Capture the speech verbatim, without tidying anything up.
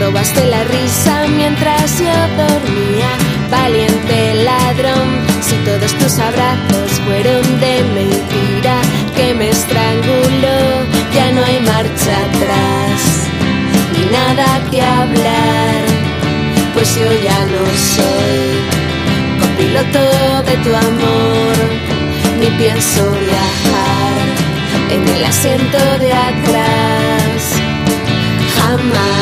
robaste la risa mientras yo dormía. Valiente ladrón, si todos tus abrazos fueron de mentira, que me estranguló, ya no hay marcha atrás, ni nada que hablar, pues yo ya no soy copiloto de tu amor, ni pienso viajar en el asiento de atrás, jamás.